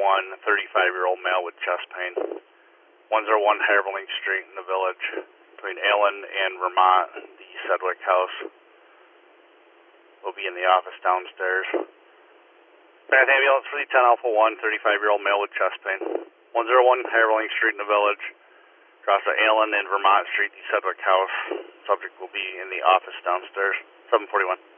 35-year-old male with chest pain. 101 Haverling Street in the Village, between Allen and Vermont, the Sedgwick House. Will be in the office downstairs. Bath ambulance for the 10 Alpha 1, 35-year-old male with chest pain. 101 Haverling Street in the Village, across the Allen and Vermont Street, the Sedgwick House. Subject will be in the office downstairs. 741.